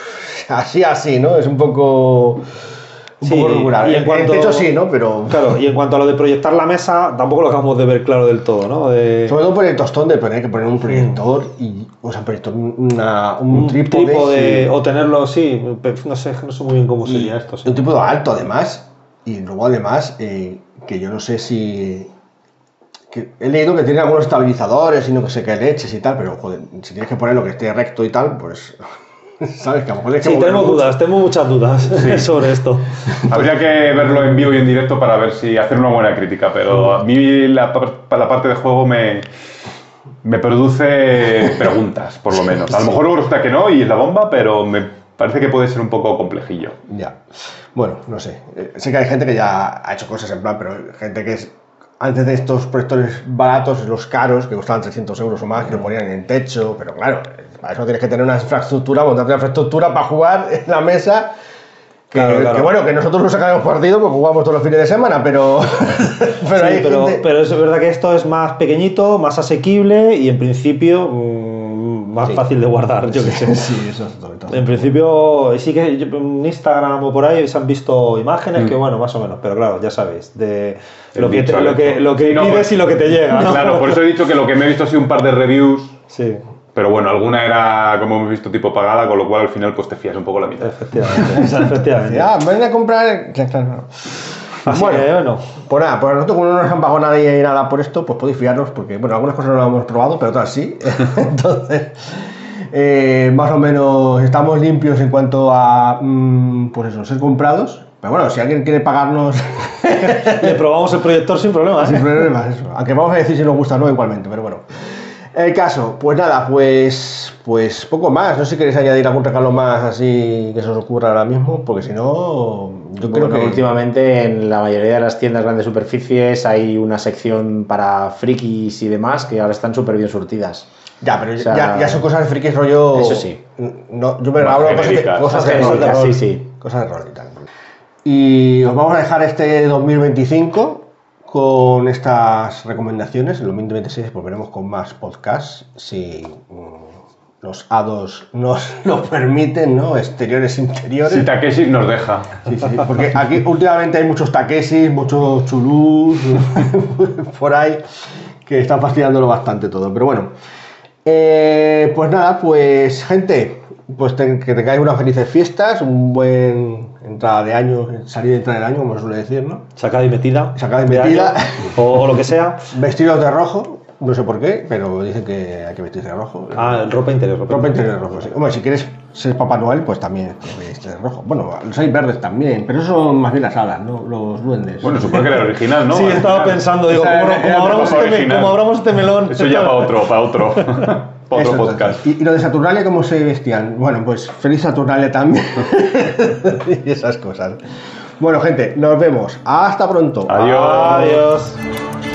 así, ¿no? Es un poco Sí, regular. y en cuanto- el techo sí, ¿no? Pero Claro, y en cuanto a lo de proyectar la mesa, tampoco lo acabamos de ver claro del todo, ¿no? sobre todo por el tostón de tener que poner un proyector y, o sea, un proyector, un trípode, sí. o tenerlo, sí, no sé muy bien cómo sería esto. Sí. Un trípode alto además, y luego además, que yo no sé si... Que he leído que tiene algunos estabilizadores y no sé qué leches y tal, pero joder, si tienes que ponerlo que esté recto y tal, pues... ¿Sabes? Que a lo mejor tienes que Sí, moverlo tenemos mucho. dudas, tengo muchas dudas sobre esto. Habría que verlo en vivo y en directo para ver si hacer una buena crítica, pero a mí la parte de juego me produce preguntas, por lo menos. A lo mejor luego resulta que no y es la bomba, pero me parece que puede ser un poco complejillo. Ya. Bueno, no sé. Sé que hay gente que ya ha hecho cosas en plan, pero gente que es... Antes de estos proyectores baratos, los caros, que costaban 300 euros o más, que lo ponían en el techo, pero claro, para eso tienes que tener una infraestructura, montarte una infraestructura para jugar en la mesa. Claro. Que bueno, que nosotros no sacamos partido porque jugamos todos los fines de semana, pero. pero hay gente- pero es verdad que esto es más pequeñito, más asequible y en principio más Sí. fácil de guardar, yo qué sé. Sí, eso es todo. En principio, sí que en Instagram o por ahí se han visto imágenes que, bueno, más o menos, pero claro, ya sabéis, de El lo que, dicho al lo que, hecho. lo que Sí, no, pides pues- y lo que te llega. ¿no? Claro, por eso he dicho que lo que me he visto ha sido un par de reviews, Sí, pero bueno, alguna era, como hemos visto, tipo pagada, con lo cual al final pues te fías un poco la mitad. efectivamente. efectivamente. Ya, ven a comprar. Claro. Así Bueno. que, bueno, Pues nada, pues nosotros como no nos han pagado nadie nada por esto, pues podéis fiarnos, porque bueno, algunas cosas no las hemos probado, pero otras sí. Entonces, más o menos estamos limpios en cuanto a, pues eso, ser comprados. Pero bueno, si alguien quiere pagarnos, le probamos el proyector sin problema, sin ¿eh? problemas, eso. Aunque vamos a decir si nos gusta o no igualmente, pero bueno. El caso, pues nada, pues poco más. No sé si queréis añadir algún regalo más así que se os ocurra ahora mismo, porque si no, yo creo que últimamente en la mayoría de las tiendas grandes superficies hay una sección para frikis y demás que ahora están súper bien surtidas. Ya, pero o sea, ya son cosas de frikis rollo. Eso sí. No, yo me hablo cosas de rol, cosas de rol y tal. Y os vamos a dejar este 2025 con estas recomendaciones. En 2026 volveremos con más podcasts si los hados nos lo permiten, ¿no? Exteriores, interiores. Si Takeshi nos deja. Sí, porque aquí últimamente hay muchos Takeshis, muchos chulús por ahí que están fastidiándolo bastante todo. Pero bueno, pues nada, pues gente, pues que tengáis unas felices fiestas, un buen entrada de año, salida y entrada del año, como se suele decir, ¿no? Sacada y metida. Sacada y metida. O lo que sea. Vestidos de rojo, no sé por qué, pero dicen que hay que vestirse de rojo. Ropa interior. Ropa interior de rojo, sí. Hombre, si quieres ser Papá Noel, pues también vestirse de rojo. Bueno, los hay verdes también, pero eso son más bien las hadas, ¿no? Los duendes. Bueno, supongo que era el original, ¿no? Sí, estaba pensando, digo, ¿cómo abramos este melón? Eso ya para otro. Otro podcast. ¿Y lo de Saturnalia cómo se vestían? Bueno, pues feliz Saturnalia también. Y esas cosas. Bueno, gente, nos vemos. Hasta pronto. Adiós. Adiós.